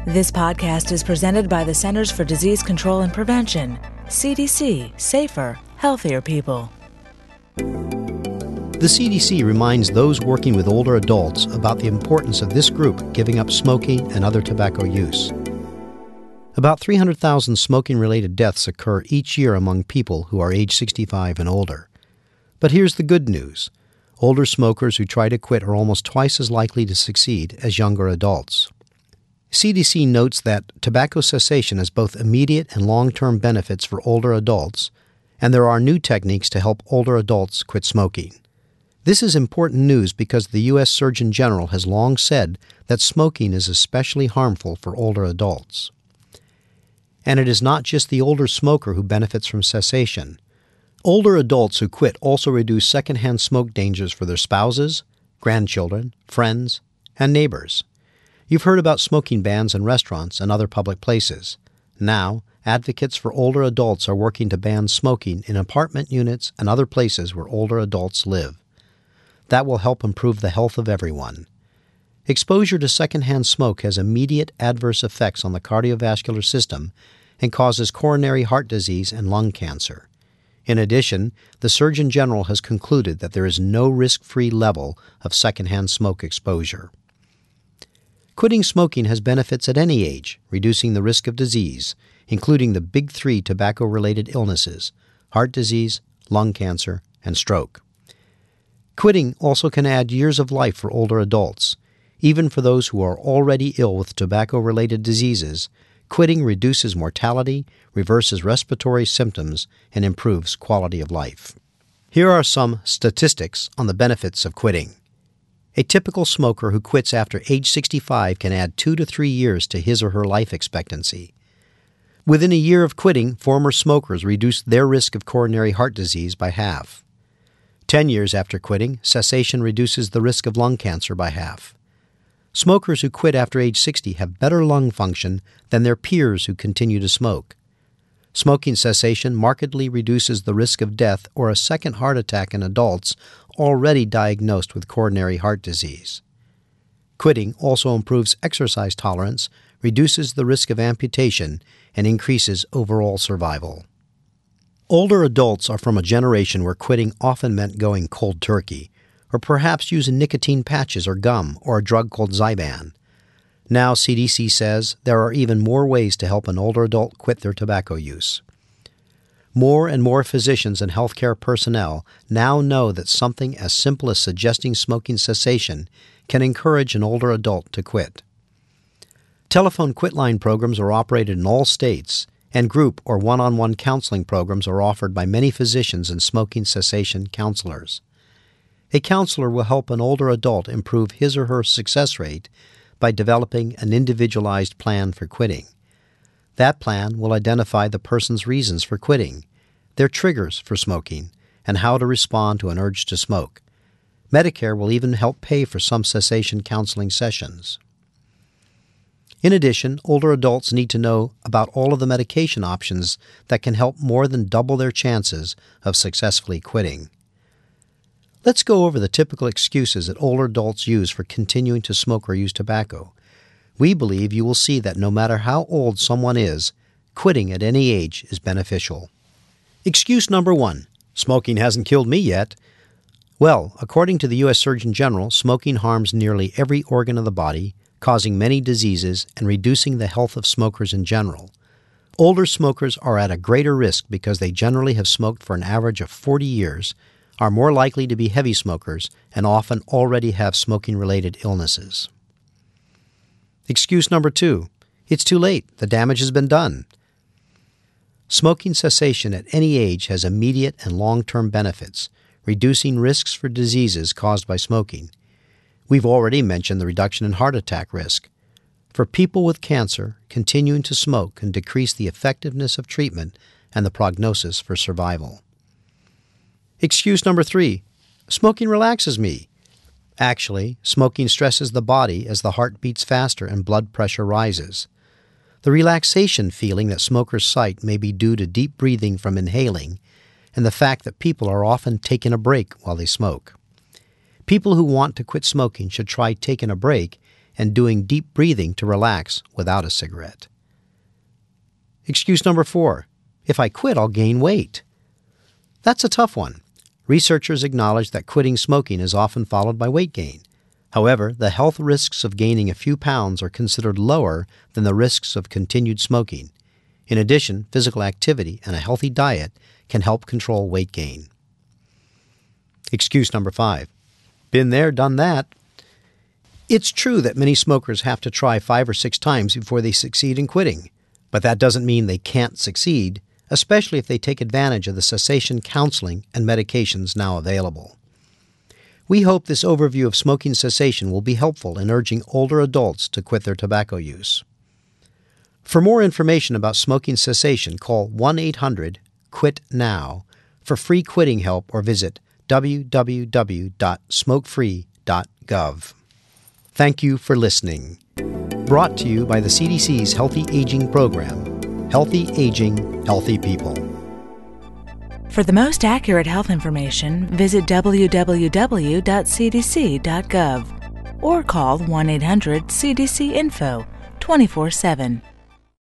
This podcast is presented by the Centers for Disease Control and Prevention. CDC, safer, healthier people. The CDC reminds those working with older adults about the importance of this group giving up smoking and other tobacco use. About 300,000 smoking-related deaths occur each year among people who are age 65 and older. But here's the good news. Older smokers who try to quit are almost twice as likely to succeed as younger adults. CDC notes that tobacco cessation has both immediate and long-term benefits for older adults, and there are new techniques to help older adults quit smoking. This is important news because the U.S. Surgeon General has long said that smoking is especially harmful for older adults. And it is not just the older smoker who benefits from cessation. Older adults who quit also reduce secondhand smoke dangers for their spouses, grandchildren, friends, and neighbors. You've heard about smoking bans in restaurants and other public places. Now, advocates for older adults are working to ban smoking in apartment units and other places where older adults live. That will help improve the health of everyone. Exposure to secondhand smoke has immediate adverse effects on the cardiovascular system and causes coronary heart disease and lung cancer. In addition, the Surgeon General has concluded that there is no risk-free level of secondhand smoke exposure. Quitting smoking has benefits at any age, reducing the risk of disease, including the big three tobacco-related illnesses: heart disease, lung cancer, and stroke. Quitting also can add years of life for older adults. Even for those who are already ill with tobacco-related diseases, quitting reduces mortality, reverses respiratory symptoms, and improves quality of life. Here are some statistics on the benefits of quitting. A typical smoker who quits after age 65 can add 2 to 3 years to his or her life expectancy. Within a year of quitting, former smokers reduced their risk of coronary heart disease by half. 10 years after quitting, cessation reduces the risk of lung cancer by half. Smokers who quit after age 60 have better lung function than their peers who continue to smoke. Smoking cessation markedly reduces the risk of death or a second heart attack in adults already diagnosed with coronary heart disease. Quitting also improves exercise tolerance, reduces the risk of amputation, and increases overall survival. Older adults are from a generation where quitting often meant going cold turkey, or perhaps using nicotine patches or gum or a drug called Zyban. Now CDC says there are even more ways to help an older adult quit their tobacco use. More and more physicians and healthcare personnel now know that something as simple as suggesting smoking cessation can encourage an older adult to quit. Telephone quitline programs are operated in all states, and group or one-on-one counseling programs are offered by many physicians and smoking cessation counselors. A counselor will help an older adult improve his or her success rate by developing an individualized plan for quitting. That plan will identify the person's reasons for quitting, their triggers for smoking, and how to respond to an urge to smoke. Medicare will even help pay for some cessation counseling sessions. In addition, older adults need to know about all of the medication options that can help more than double their chances of successfully quitting. Let's go over the typical excuses that older adults use for continuing to smoke or use tobacco. We believe you will see that no matter how old someone is, quitting at any age is beneficial. Excuse number 1, smoking hasn't killed me yet. Well, according to the U.S. Surgeon General, smoking harms nearly every organ of the body, causing many diseases and reducing the health of smokers in general. Older smokers are at a greater risk because they generally have smoked for an average of 40 years, are more likely to be heavy smokers, and often already have smoking-related illnesses. Excuse number 2, it's too late, the damage has been done. Smoking cessation at any age has immediate and long-term benefits, reducing risks for diseases caused by smoking. We've already mentioned the reduction in heart attack risk. For people with cancer, continuing to smoke can decrease the effectiveness of treatment and the prognosis for survival. Excuse number 3, smoking relaxes me. Actually, smoking stresses the body as the heart beats faster and blood pressure rises. The relaxation feeling that smokers cite may be due to deep breathing from inhaling and the fact that people are often taking a break while they smoke. People who want to quit smoking should try taking a break and doing deep breathing to relax without a cigarette. Excuse number 4. If I quit, I'll gain weight. That's a tough one. Researchers acknowledge that quitting smoking is often followed by weight gain. However, the health risks of gaining a few pounds are considered lower than the risks of continued smoking. In addition, physical activity and a healthy diet can help control weight gain. Excuse number 5. Been there, done that. It's true that many smokers have to try 5 or 6 times before they succeed in quitting, but that doesn't mean they can't succeed, especially if they take advantage of the cessation counseling and medications now available. We hope this overview of smoking cessation will be helpful in urging older adults to quit their tobacco use. For more information about smoking cessation, call 1-800-QUIT-NOW for free quitting help or visit www.smokefree.gov. Thank you for listening. Brought to you by the CDC's Healthy Aging Program. Healthy Aging, Healthy People. For the most accurate health information, visit www.cdc.gov or call 1-800-CDC-INFO 24/7.